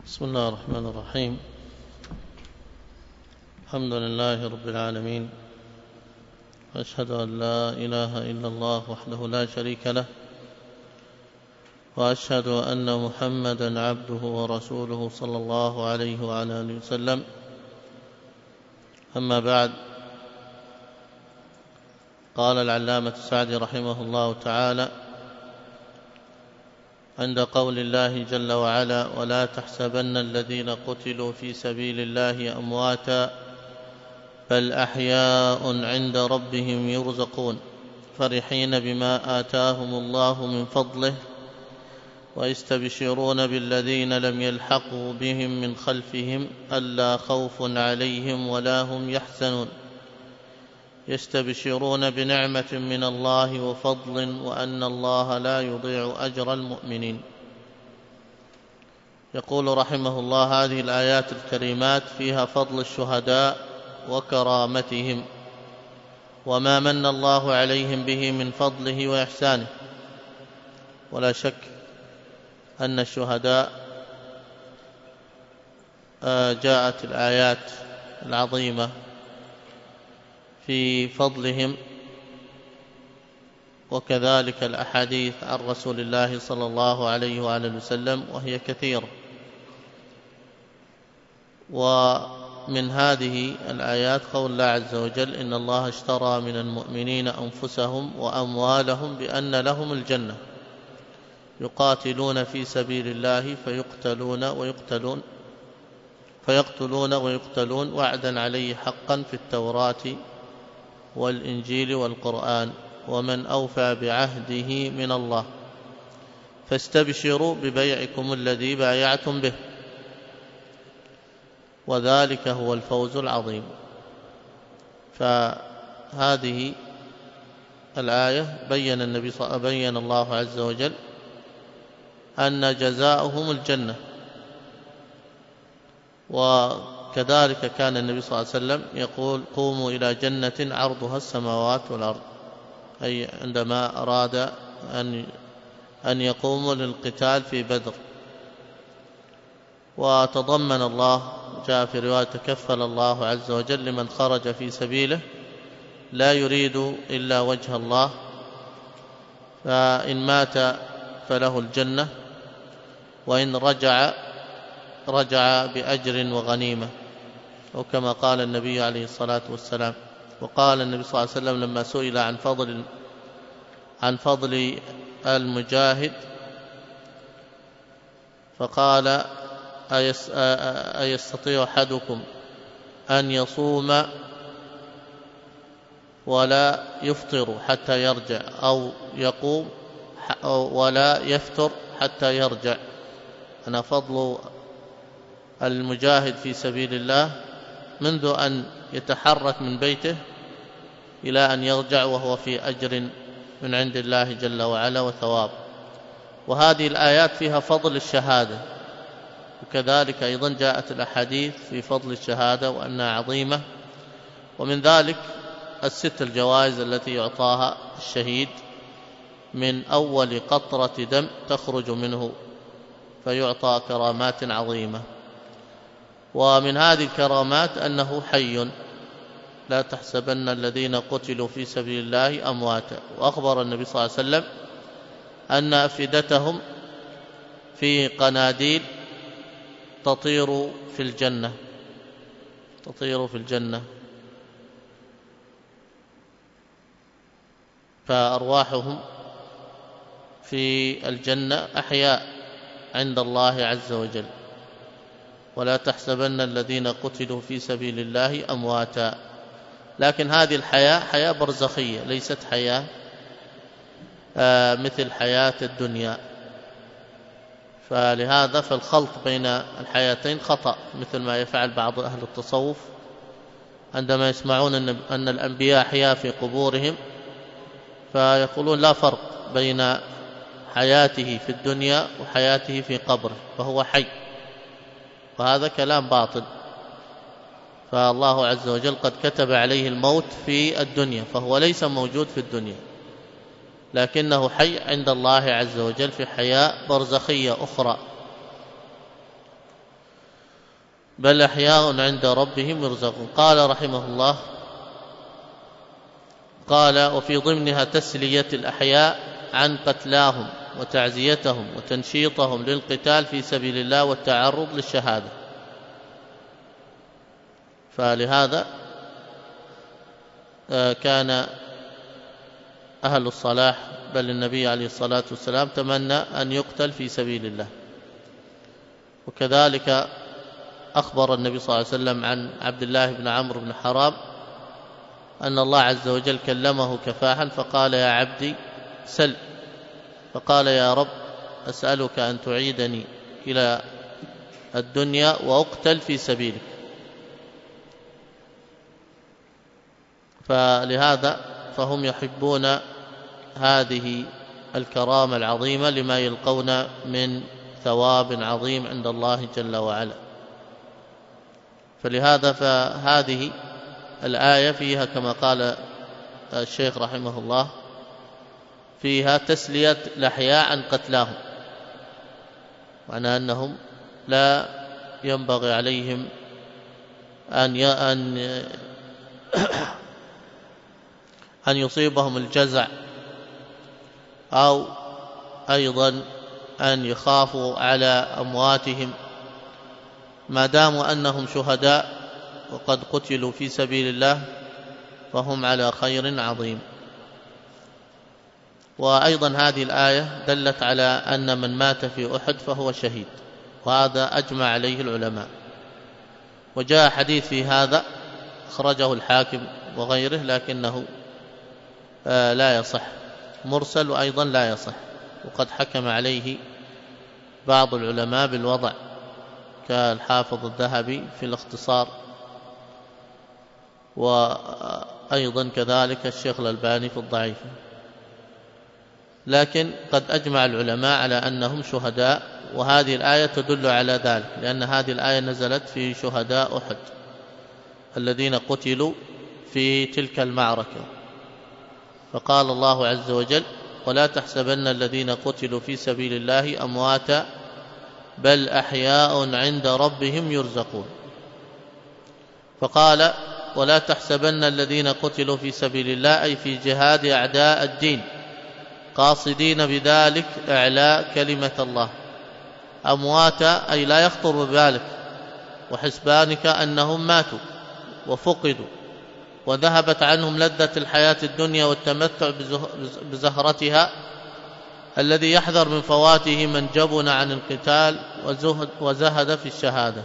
بسم الله الرحمن الرحيم. الحمد لله رب العالمين، وأشهد أن لا إله إلا الله وحده لا شريك له، وأشهد أن محمدا عبده ورسوله صلى الله عليه وعلى آله وسلم. أما بعد، قال العلامة السعدي رحمه الله تعالى عند قول الله جل وعلا: ولا تحسبن الذين قتلوا في سبيل الله أمواتا بل أحياء عند ربهم يرزقون فرحين بما آتاهم الله من فضله ويستبشرون بالذين لم يلحقوا بهم من خلفهم ألا خوف عليهم ولا هم يحزنون يستبشرون بنعمة من الله وفضل وأن الله لا يضيع أجر المؤمنين. يقول رحمه الله: هذه الآيات الكريمات فيها فضل الشهداء وكرامتهم وما من الله عليهم به من فضله وإحسانه. ولا شك أن الشهداء جاءت الآيات العظيمة في فضلهم، وكذلك الأحاديث عن رسول الله صلى الله عليه وآله وسلم وهي كثيرة. ومن هذه الآيات قول الله عز وجل: إن الله اشترى من المؤمنين أنفسهم وأموالهم بأن لهم الجنة يقاتلون في سبيل الله فيقتلون ويقتلون وعدا عليه حقا في التوراة والإنجيل والقرآن ومن أوفى بعهده من الله فاستبشروا ببيعكم الذي بايعتم به وذلك هو الفوز العظيم. فهذه الآية بين الله عز وجل أن جزاؤهم الجنة. وكذلك كان النبي صلى الله عليه وسلم يقول: قوموا إلى جنة عرضها السماوات والأرض، أي عندما أراد أن يقوموا للقتال في بدر. وتضمن الله، جاء في رواية: تكفل الله عز وجل لمن خرج في سبيله لا يريد إلا وجه الله، فإن مات فله الجنة وإن رجع بأجر وغنيمة، وكما قال النبي عليه الصلاة والسلام. وقال النبي صلى الله عليه وسلم لما سئل عن فضل المجاهد فقال: أيستطيع أحدكم أن يصوم ولا يفطر حتى يرجع، أو يقوم ولا يفتر حتى يرجع؟ أنا فضل المجاهد في سبيل الله منذ أن يتحرك من بيته إلى أن يرجع وهو في أجر من عند الله جل وعلا وثواب. وهذه الآيات فيها فضل الشهادة، وكذلك أيضا جاءت الأحاديث في فضل الشهادة وأنها عظيمة. ومن ذلك 6 الجوائز التي يعطاها الشهيد من أول قطرة دم تخرج منه، فيعطى كرامات عظيمة. ومن هذه الكرامات أنه حي، لا تحسبن الذين قتلوا في سبيل الله أمواتا. وأخبر النبي صلى الله عليه وسلم أن أفئدتهم في قناديل تطير في الجنة، فأرواحهم في الجنة أحياء عند الله عز وجل. ولا تحسبن الذين قتلوا في سبيل الله أمواتا. لكن هذه الحياة حياة برزخية، ليست حياة مثل حياة الدنيا. فلهذا فالخلط بين الحياتين خطأ، مثل ما يفعل بعض أهل التصوف عندما يسمعون أن الأنبياء أحياء في قبورهم، فيقولون لا فرق بين حياته في الدنيا وحياته في قبره، فهو حي. وهذا كلام باطل. فالله عز وجل قد كتب عليه الموت في الدنيا، فهو ليس موجود في الدنيا، لكنه حي عند الله عز وجل في حياة برزخية أخرى. بل أحياء عند ربهم يرزقون. قال رحمه الله: قال: وفي ضمنها تسلية الأحياء عن قتلاهم وتعزيتهم وتنشيطهم للقتال في سبيل الله والتعرض للشهادة. فلهذا كان أهل الصلاح بل النبي عليه الصلاة والسلام تمنى أن يقتل في سبيل الله. وكذلك أخبر النبي صلى الله عليه وسلم عن عبد الله بن عمرو بن حرام أن الله عز وجل كلمه كفاحا فقال: يا عبدي سل. فقال: يا رب أسألك أن تعيدني إلى الدنيا وأقتل في سبيلك. فلهذا فهم يحبون هذه الكرامة العظيمة لما يلقون من ثواب عظيم عند الله جل وعلا. فلهذا فهذه الآية فيها كما قال الشيخ رحمه الله فيها تسلية الأحياء عن قتلاهم، معنى أنهم لا ينبغي عليهم أن يصيبهم الجزع أو أيضا أن يخافوا على أمواتهم ما داموا أنهم شهداء وقد قتلوا في سبيل الله فهم على خير عظيم. وأيضا هذه الآية دلت على أن من مات في أحد فهو شهيد، وهذا أجمع عليه العلماء. وجاء حديث في هذا أخرجه الحاكم وغيره لكنه لا يصح، مرسل وأيضا لا يصح، وقد حكم عليه بعض العلماء بالوضع كالحافظ الذهبي في الاختصار، وأيضا كذلك الشيخ الألباني في الضعيف. لكن قد أجمع العلماء على أنهم شهداء، وهذه الآية تدل على ذلك، لأن هذه الآية نزلت في شهداء أحد الذين قتلوا في تلك المعركة. فقال الله عز وجل: ولا تحسبن الذين قتلوا في سبيل الله أمواتا بل أحياء عند ربهم يرزقون. فقال: ولا تحسبن الذين قتلوا في سبيل الله أي في جهاد أعداء الدين قاصدين بذلك إعلاء كلمة الله أمواتا أي لا يخطر ببالك وحسبانك أنهم ماتوا وفقدوا وذهبت عنهم لذة الحياة الدنيا والتمتع بزهرتها الذي يحذر من فواته من جبن عن القتال وزهد في الشهادة،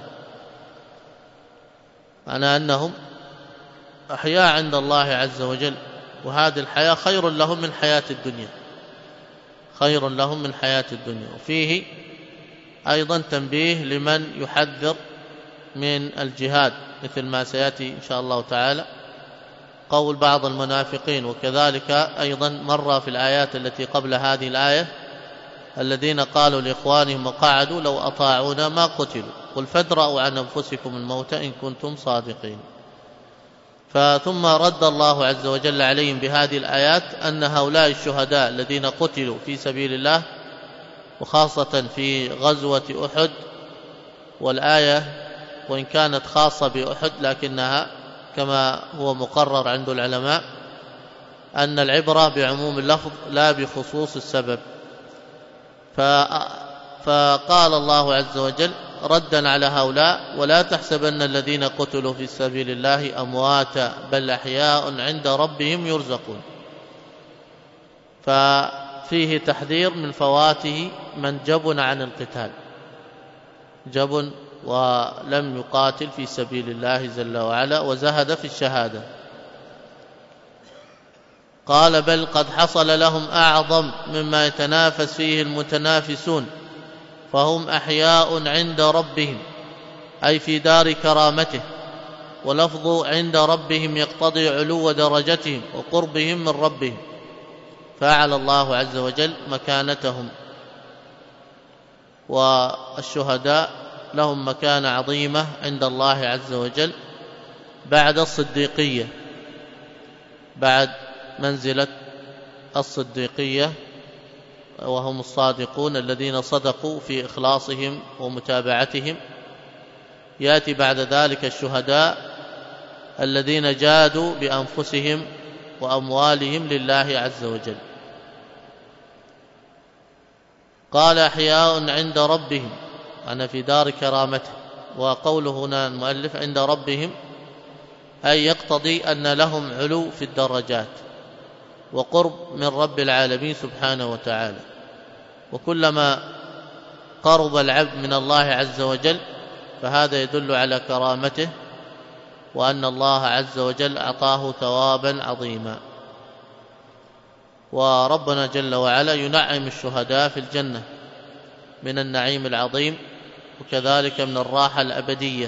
معنى أنهم أحياء عند الله عز وجل، وهذه الحياة خير لهم من حياة الدنيا، خير لهم من حياة الدنيا. وفيه أيضا تنبيه لمن يحذر من الجهاد، مثل ما سيأتي إن شاء الله تعالى قول بعض المنافقين، وكذلك أيضا مر في الآيات التي قبل هذه الآية الذين قالوا لإخوانهم وقعدوا لو أطاعونا ما قتلوا قل فادرأوا عن أنفسكم الموت إن كنتم صادقين. ثم رد الله عز وجل عليهم بهذه الآيات أن هؤلاء الشهداء الذين قتلوا في سبيل الله وخاصة في غزوة أحد، والآية وإن كانت خاصة بأحد لكنها كما هو مقرر عند العلماء أن العبرة بعموم اللفظ لا بخصوص السبب. فقال الله عز وجل ردا على هؤلاء: ولا تحسبن الذين قتلوا في سبيل الله أمواتا بل أحياء عند ربهم يرزقون. ففيه تحذير من فواته من جبن عن القتال، جبن ولم يقاتل في سبيل الله جل وعلا وزهد في الشهادة. قال: بل قد حصل لهم أعظم مما يتنافس فيه المتنافسون فهم أحياء عند ربهم أي في دار كرامته، ولفظ عند ربهم يقتضي علو درجتهم وقربهم من ربهم، فأعلى الله عز وجل مكانتهم. والشهداء لهم مكانة عظيمة عند الله عز وجل بعد الصديقية، بعد منزلة الصديقية، وهم الصادقون الذين صدقوا في إخلاصهم ومتابعتهم يأتي بعد ذلك الشهداء الذين جادوا بأنفسهم وأموالهم لله عز وجل. قال أحياء عند ربهم، أنا في دار كرامته. وقوله هنا المؤلف عند ربهم أي يقتضي أن لهم علو في الدرجات وقرب من رب العالمين سبحانه وتعالى، وكلما قرب العبد من الله عز وجل فهذا يدل على كرامته وأن الله عز وجل أعطاه ثوابا عظيما. وربنا جل وعلا ينعم الشهداء في الجنة من النعيم العظيم، وكذلك من الراحة الأبدية،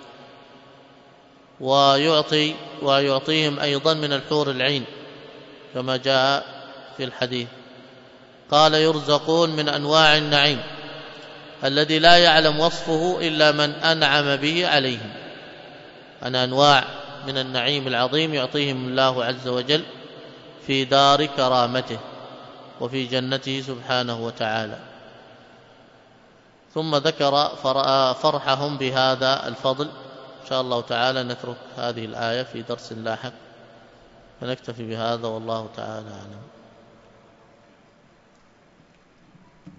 ويعطيهم أيضا من الحور العين كما جاء في الحديث. قال يرزقون من أنواع النعيم الذي لا يعلم وصفه إلا من أنعم به عليهم. أنواع من النعيم العظيم يعطيهم الله عز وجل في دار كرامته وفي جنته سبحانه وتعالى. ثم ذكر فرحهم بهذا الفضل. إن شاء الله تعالى نترك هذه الآية في درس لاحق، فنكتفي بهذا والله تعالى أعلم.